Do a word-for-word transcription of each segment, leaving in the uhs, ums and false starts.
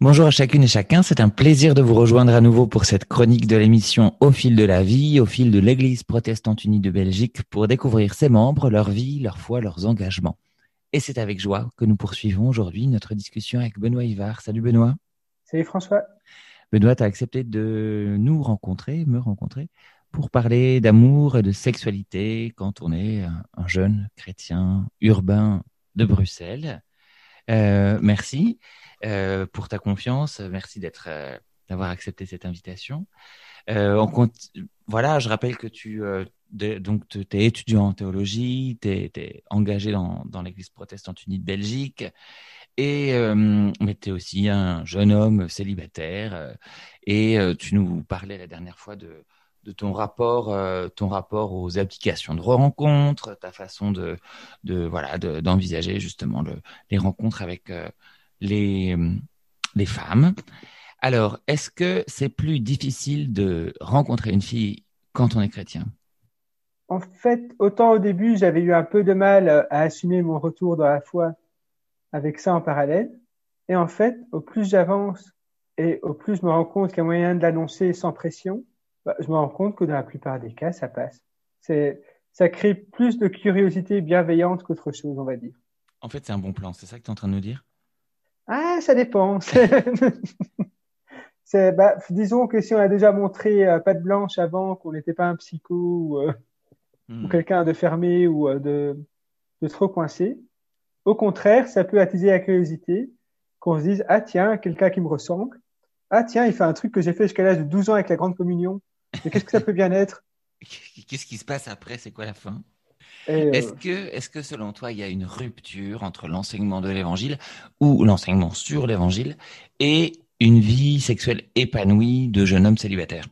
Bonjour à chacune et chacun, c'est un plaisir de vous rejoindre à nouveau pour cette chronique de l'émission Au fil de la vie, au fil de l'Église protestante unie de Belgique, pour découvrir ses membres, leur vie, leur foi, leurs engagements. Et c'est avec joie que nous poursuivons aujourd'hui notre discussion avec Benoît Ivard. Salut Benoît. Salut François. Benoît, tu as accepté de nous rencontrer, me rencontrer, pour parler d'amour et de sexualité quand on est un, un jeune chrétien urbain de Bruxelles. Euh, merci euh, pour ta confiance. Merci d'être, euh, d'avoir accepté cette invitation. Euh, on compte, voilà, je rappelle que tu euh, de, donc tu es étudiant en théologie, tu es engagé dans, dans l'Église protestante unie de Belgique, et euh, mais tu es aussi un jeune homme célibataire. Euh, et euh, tu nous parlais la dernière fois de de ton rapport, euh, ton rapport aux applications de rencontres, ta façon de, de voilà, de, d'envisager justement le, les rencontres avec euh, les, les femmes. Alors, est-ce que c'est plus difficile de rencontrer une fille quand on est chrétien? En fait, autant au début, j'avais eu un peu de mal euh, à assumer mon retour dans la foi avec ça en parallèle. Et en fait, au plus j'avance et au plus je me rends compte qu'il y a moyen de l'annoncer sans pression, bah, je me rends compte que dans la plupart des cas, ça passe. C'est, ça crée plus de curiosité bienveillante qu'autre chose, on va dire. En fait, c'est un bon plan, c'est ça que tu es en train de nous dire? Ah, ça dépend. C'est, c'est, bah, disons que si on a déjà montré euh, patte blanche avant, qu'on n'était pas un psycho ou, euh, ou Hmm. quelqu'un de fermé ou euh, de, de trop coincé. Au contraire, ça peut attiser la curiosité, qu'on se dise, ah tiens, quelqu'un qui me ressemble. Ah tiens, il fait un truc que j'ai fait jusqu'à l'âge de douze ans avec la grande communion. Mais qu'est-ce que ça peut bien être? Qu'est-ce qui se passe après? C'est quoi la fin? Et Est-ce euh, que, est-ce que selon toi, il y a une rupture entre l'enseignement de l'évangile ou l'enseignement sur l'évangile et une vie sexuelle épanouie de jeune homme célibataire?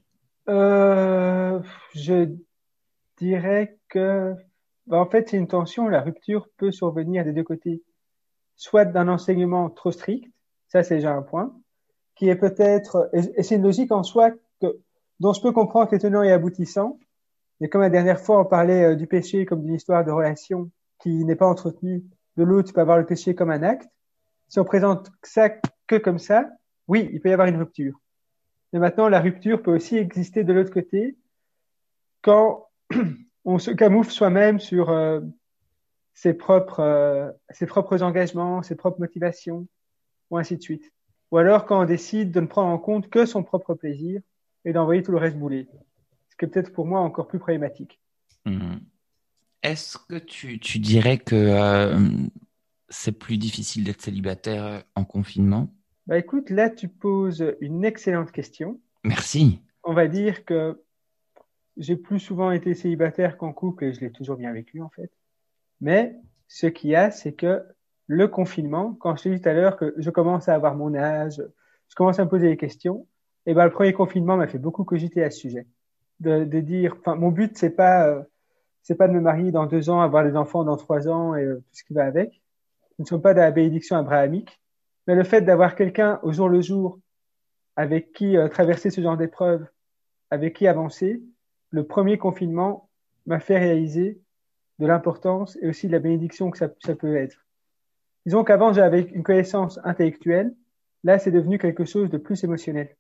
euh, je dirais que, bah, en fait, c'est une tension. La rupture peut survenir des deux côtés. Soit d'un enseignement trop strict, ça c'est déjà un point, qui est peut-être, et, et c'est une logique en soi que, dont je peux comprendre que les tenants et aboutissants. Et comme la dernière fois, on parlait euh, du péché comme d'une histoire de relation qui n'est pas entretenue, de l'autre, tu peux avoir le péché comme un acte. Si on présente ça que comme ça, oui, il peut y avoir une rupture. Mais maintenant, la rupture peut aussi exister de l'autre côté quand on se camoufle soi-même sur euh, ses propres, euh, ses propres engagements, ses propres motivations, ou ainsi de suite. Ou alors quand on décide de ne prendre en compte que son propre plaisir et d'envoyer tout le reste bouler. Ce qui est peut-être pour moi encore plus problématique. Hmm. Est-ce que tu, tu dirais que euh, c'est plus difficile d'être célibataire en confinement? Bah écoute, là tu poses une excellente question. Merci. On va dire que j'ai plus souvent été célibataire qu'en couple et je l'ai toujours bien vécu en fait. Mais ce qu'il y a, c'est que le confinement, quand je t'ai dit tout à l'heure que je commence à avoir mon âge, je commence à me poser des questions, et ben le premier confinement m'a fait beaucoup cogiter à ce sujet. De, de dire, enfin mon but c'est pas euh, c'est pas de me marier dans deux ans, avoir des enfants dans trois ans et euh, tout ce qui va avec. Nous ne sommes pas dans la bénédiction abrahamique, mais le fait d'avoir quelqu'un au jour le jour avec qui euh, traverser ce genre d'épreuve, avec qui avancer, le premier confinement m'a fait réaliser de l'importance et aussi de la bénédiction que ça, ça peut être. Disons qu'avant, j'avais une connaissance intellectuelle. Là, c'est devenu quelque chose de plus émotionnel.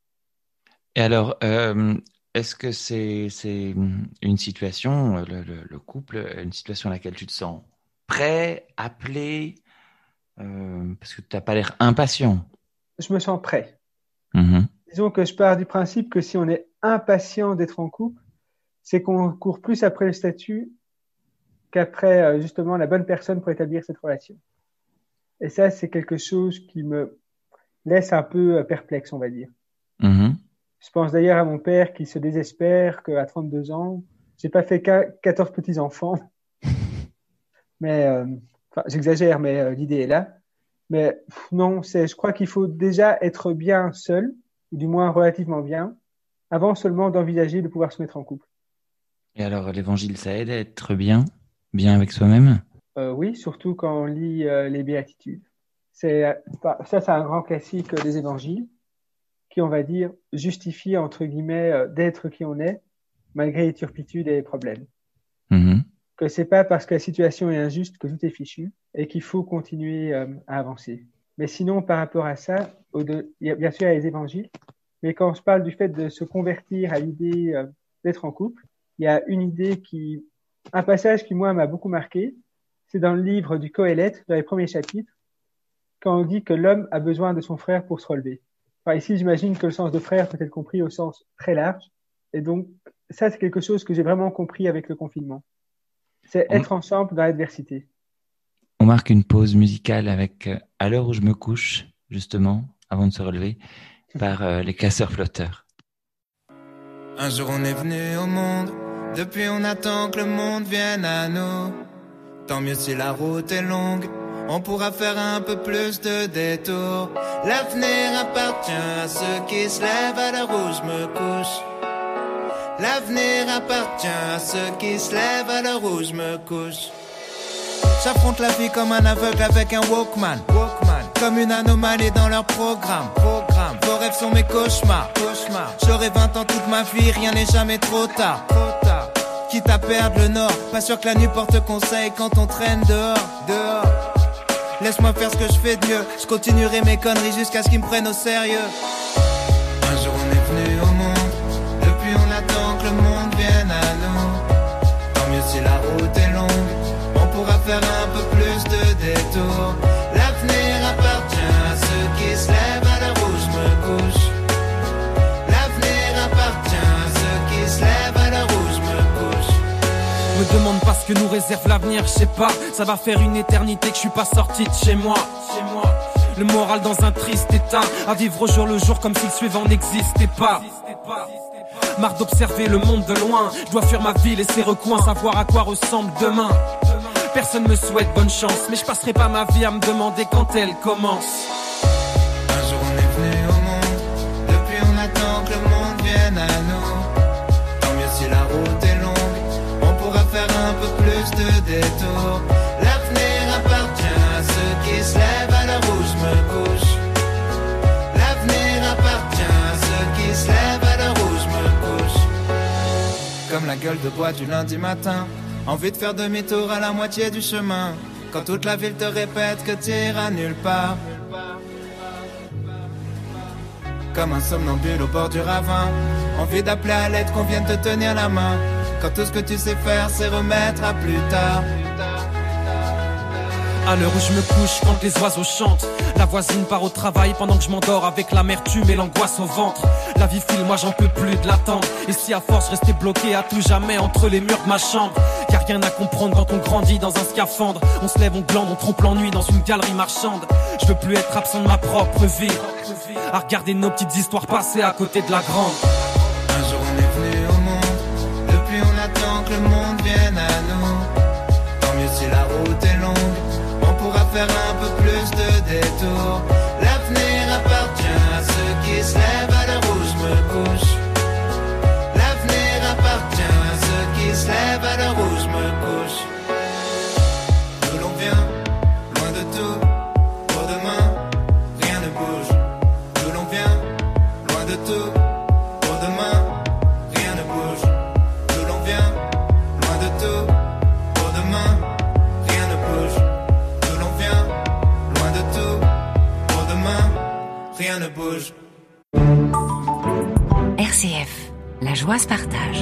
Et alors, euh, est-ce que c'est c'est une situation, euh, le, le- le couple, une situation à laquelle tu te sens prêt, appelé, euh, parce que tu n'as pas l'air impatient. Je me sens prêt. Mhm. Disons que je pars du principe que si on est impatient d'être en couple, c'est qu'on court plus après le statut qu'après euh, justement la bonne personne pour établir cette relation. Et ça, c'est quelque chose qui me laisse un peu euh, perplexe, on va dire. Mhm. Je pense d'ailleurs à mon père qui se désespère qu'à trente-deux ans, j'ai pas fait qu'à quatorze petits-enfants, mais euh, enfin, j'exagère, mais euh, l'idée est là. Mais pff, non, c'est, je crois qu'il faut déjà être bien seul, ou du moins relativement bien, avant seulement d'envisager de pouvoir se mettre en couple. Et alors, l'évangile, ça aide à être bien, bien avec soi-même? Euh, oui, surtout quand on lit euh, les béatitudes. C'est, euh, pas- ça, c'est un grand classique euh, des évangiles qui, on va dire, justifie, entre guillemets, euh, d'être qui on est, malgré les turpitudes et les problèmes. Mhm. Que c'est pas parce que la situation est injuste que tout est fichu et qu'il faut continuer euh, à avancer. Mais sinon, par rapport à ça, au de, il y a bien sûr les évangiles, mais quand je parle du fait de se convertir à l'idée euh, d'être en couple, il y a une idée qui, un passage qui moi m'a beaucoup marqué, c'est dans le livre du Qoéleth, dans les premiers chapitres, quand on dit que l'homme a besoin de son frère pour se relever. Enfin, ici, j'imagine que le sens de frère peut être compris au sens très large, et donc ça, c'est quelque chose que j'ai vraiment compris avec le confinement. C'est On, être ensemble dans l'adversité. on marque une pause musicale avec euh, À l'heure où je me couche, justement, avant de se relever, par euh, les Casseurs Flotteurs. Un jour on est venu au monde, depuis on attend que le monde vienne à nous. Tant mieux si la route est longue, on pourra faire un peu plus de détours. L'avenir appartient à ceux qui se lèvent à l'heure où je me couche. L'avenir appartient à ceux qui se lèvent à l'heure où je me couche. J'affronte la vie comme un aveugle avec un Walkman, Walkman. Comme une anomalie dans leur programme, programme. Vos rêves sont mes cauchemars, cauchemars. J'aurai vingt ans toute ma vie, rien n'est jamais trop tard, trop tard. Quitte à perdre le nord, pas sûr que la nuit porte conseil quand on traîne dehors, dehors. Laisse-moi faire ce que je fais de mieux, je continuerai mes conneries jusqu'à ce qu'ils me prennent au sérieux. Un jour on est venu au monde, depuis on attend que le monde vienne à nous. Tant mieux si la route est longue, on pourra faire un peu plus de détours. L'avenir appartient à ceux qui se lèvent à l'heure où je me couche. L'avenir appartient à ceux qui se lèvent à l'heure où je me couche. Me demande pas ce que nous réserve l'avenir, je sais pas. Ça va faire une éternité que je suis pas sorti de chez moi. Chez moi. Le moral dans un triste état, à vivre au jour le jour comme si le suivant n'existait pas. Marre d'observer le monde de loin, je dois fuir ma ville et ses recoins, savoir à quoi ressemble demain. Personne me souhaite bonne chance, mais je passerai pas ma vie à me demander quand elle commence. Un jour on est venu au monde, depuis on attend que le monde vienne à nous. Tant mieux si la route est longue, on pourra faire un peu plus de détours. L'avenir appartient à ceux qui se lèvent à l'heure où je me couche. L'avenir appartient à ceux qui se lèvent à l'heure où je me couche. Comme la gueule de bois du lundi matin, envie de faire demi-tour à la moitié du chemin. Quand toute la ville te répète que t'iras nulle part. Comme un somnambule au bord du ravin, envie d'appeler à l'aide qu'on vienne te tenir la main. Quand tout ce que tu sais faire c'est remettre à plus tard. À l'heure où je me couche, quand les oiseaux chantent, la voisine part au travail pendant que je m'endors avec l'amertume et l'angoisse au ventre. La vie file, moi j'en peux plus de l'attendre. Et si à force rester bloqué à tout jamais entre les murs de ma chambre, y'a rien à comprendre quand on grandit dans un scaphandre. On se lève, on glande, on trompe l'ennui dans une galerie marchande. Je veux plus être absent de ma propre vie, à regarder nos petites histoires passer à côté de la grande. Un jour on est venu au monde, depuis on attend que le monde vienne à nous. Tant mieux si la route est longue, on pourra faire un peu plus de détours. L'avenir appartient à ceux qui se lèvent à l'heure où je me couche. L'avenir appartient à ceux qui se lèvent à l'heure où je me couche. D'où l'on vient, loin de tout, pour demain, rien ne bouge. D'où l'on vient, loin de tout, pour demain, rien ne bouge. D'où l'on vient, loin de tout, pour demain, rien ne bouge. D'où l'on vient, loin de tout, pour demain, rien ne bouge. R C F, la joie se partage.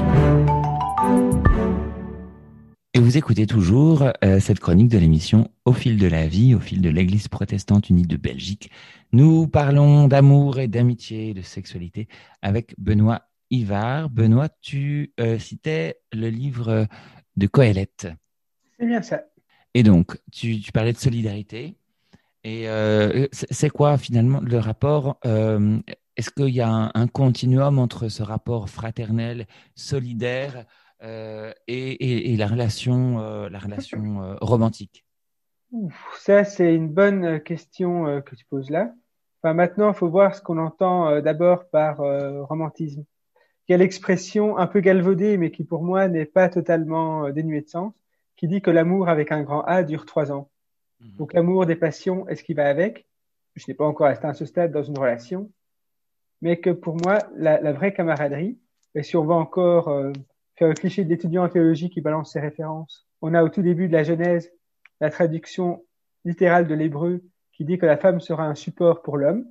Et vous écoutez toujours euh, cette chronique de l'émission Au fil de la vie, au fil de l'Église protestante unie de Belgique. Nous parlons d'amour et d'amitié, de sexualité avec Benoît Ivard. Benoît, tu euh, citais le livre de Qoéleth. C'est bien ça. Et donc, tu, tu parlais de solidarité. Et euh, c'est, c'est quoi finalement le rapport euh, Est-ce qu'il y a un, un continuum entre ce rapport fraternel, solidaire euh, et, et, et la relation, euh, la relation euh, romantique? Ouf, ça, c'est une bonne question euh, que tu poses là. Enfin, maintenant, il faut voir ce qu'on entend euh, d'abord par euh, romantisme. Il y a l'expression un peu galvaudée, mais qui pour moi n'est pas totalement euh, dénuée de sens, qui dit que l'amour avec un grand A dure trois ans. Mmh. Donc l'amour des passions est ce qui va avec. Je n'ai pas encore atteint ce stade dans une relation, mais que pour moi, la, la vraie camaraderie, et si on va encore euh, faire le cliché de l'étudiant en théologie qui balance ses références, on a au tout début de la Genèse la traduction littérale de l'hébreu qui dit que la femme sera un support pour l'homme.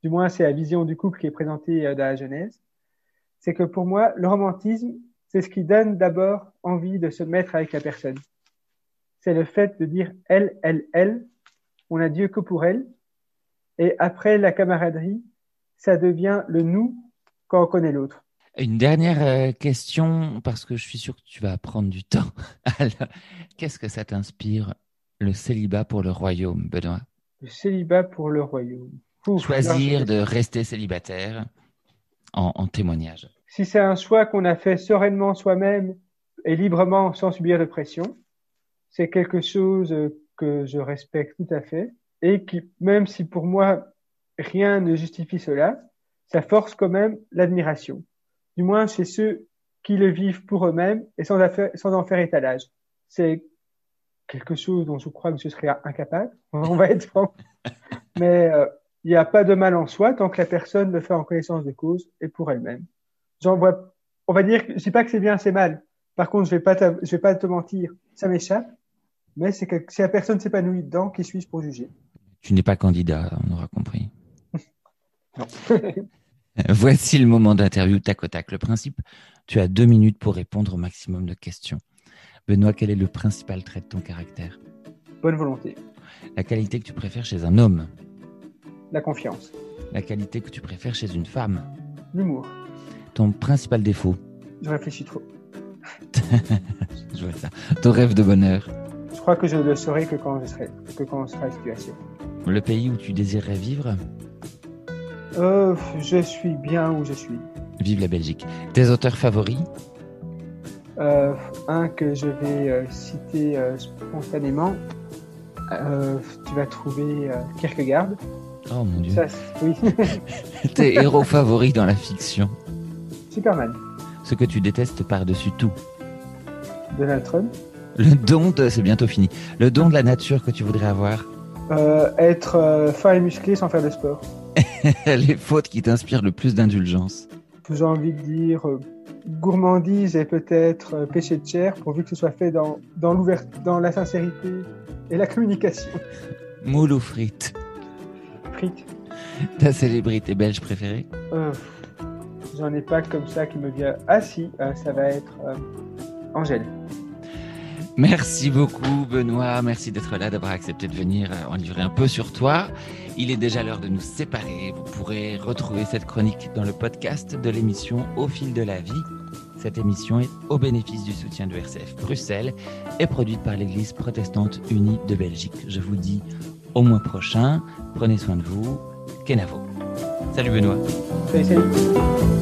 du moins c'est la vision du couple qui est présentée dans la Genèse, c'est que pour moi, le romantisme, c'est ce qui donne d'abord envie de se mettre avec la personne. C'est le fait de dire elle, elle, elle, on n'a Dieu que pour elle, et après la camaraderie, ça devient le nous quand on connaît l'autre. Une dernière question, parce que je suis sûr que tu vas prendre du temps. Alors, qu'est-ce que ça t'inspire, le célibat pour le royaume, Benoît? Le célibat pour le royaume. Ouf, Choisir non, de rester célibataire en, en témoignage. Si c'est un choix qu'on a fait sereinement soi-même et librement sans subir de pression, c'est quelque chose que je respecte tout à fait et qui, même si pour moi rien ne justifie cela, ça force quand même l'admiration. Du moins chez ceux qui le vivent pour eux-mêmes et sans, affaire, sans en faire étalage. C'est quelque chose dont je crois que je serais incapable, on va être franc. Mais il euh, n'y a pas de mal en soi tant que la personne le fait en connaissance de cause et pour elle-même. J'en vois, on va dire, je dis pas que c'est bien, c'est mal. Par contre, je vais pas, je vais pas te mentir, ça m'échappe. Mais c'est que si la personne s'épanouit dedans, qui suis-je pour juger? Tu n'es pas candidat, on aura compris. Non. Voici le moment d'interview tac au tac. Le principe, tu as deux minutes pour répondre au maximum de questions. Benoît, quel est le principal trait de ton caractère? Bonne volonté. La qualité que tu préfères chez un homme? La confiance. La qualité que tu préfères chez une femme? L'humour. Ton principal défaut? Je réfléchis trop. Je vois ça. Ton rêve de bonheur? Je crois que je le saurai que quand je serai, que quand on sera en situation. Le pays où tu désirerais vivre? Euh, je suis bien où je suis. Vive la Belgique. Tes auteurs favoris? Euh, un que je vais euh, citer euh, spontanément. Euh, tu vas trouver euh, Kierkegaard. Oh mon Dieu. Ça, oui. Tes héros favoris dans la fiction? Superman. Ce que tu détestes par-dessus tout? Donald Trump. Le don de... C'est bientôt fini. Le don de la nature que tu voudrais avoir? Euh, être euh, fin et musclé sans faire de sport. Les fautes qui t'inspirent le plus d'indulgence? J'ai envie de dire euh, gourmandise et peut-être euh, péché de chair, pourvu que ce soit fait dans, dans, dans la sincérité et la communication. Moule ou frites? Frites. Ta célébrité belge préférée? euh, J'en ai pas comme ça qui me vient. Ah si, euh, ça va être euh, Angèle. Merci beaucoup Benoît, merci d'être là, d'avoir accepté de venir en livrer un peu sur toi. Il est déjà l'heure de nous séparer. Vous pourrez retrouver cette chronique dans le podcast de l'émission Au fil de la vie. Cette émission est au bénéfice du soutien de R C F Bruxelles et produite par l'Église protestante unie de Belgique. Je vous dis au mois prochain. Prenez soin de vous. Kenavo. Salut Benoît. Salut, salut.